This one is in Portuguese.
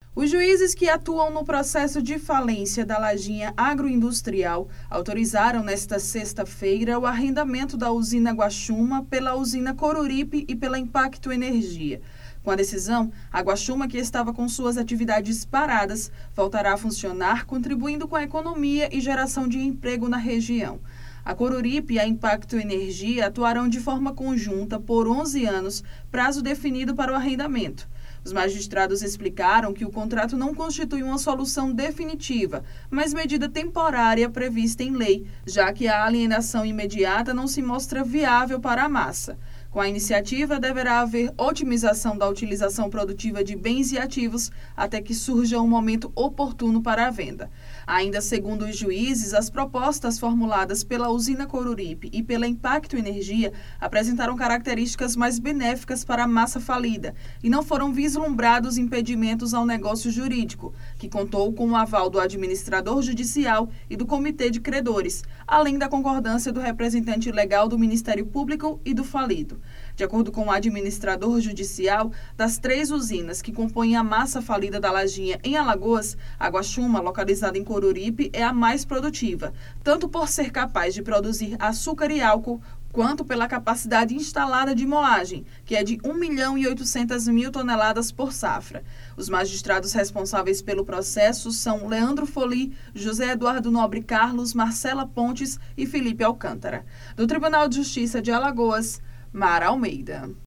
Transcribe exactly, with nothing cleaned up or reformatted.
Os juízes que atuam no processo de falência da Lajinha Agroindustrial autorizaram nesta sexta-feira o arrendamento da usina Guaxuma pela usina Coruripe e pela Impacto Energia. Com a decisão, a Guaxuma, que estava com suas atividades paradas, voltará a funcionar, contribuindo com a economia e geração de emprego na região. A Coruripe e a Impacto Energia atuarão de forma conjunta por onze anos, prazo definido para o arrendamento. Os magistrados explicaram que o contrato não constitui uma solução definitiva, mas medida temporária prevista em lei, já que a alienação imediata não se mostra viável para a massa. Com a iniciativa, deverá haver otimização da utilização produtiva de bens e ativos até que surja um momento oportuno para a venda. Ainda segundo os juízes, as propostas formuladas pela usina Coruripe e pela Impacto Energia apresentaram características mais benéficas para a massa falida e não foram vislumbrados impedimentos ao negócio jurídico, que contou com o aval do administrador judicial e do comitê de credores, além da concordância do representante legal do Ministério Público e do falido. De acordo com o administrador judicial, das três usinas que compõem a massa falida da Lajinha em Alagoas, a Guaxuma, localizada em Coruripe, é a mais produtiva, tanto por ser capaz de produzir açúcar e álcool, quanto pela capacidade instalada de moagem, que é de um milhão e oitocentas mil toneladas por safra. Os magistrados responsáveis pelo processo são Leandro Foli, José Eduardo Nobre Carlos, Marcela Pontes e Felipe Alcântara. Do Tribunal de Justiça de Alagoas, Mara Almeida.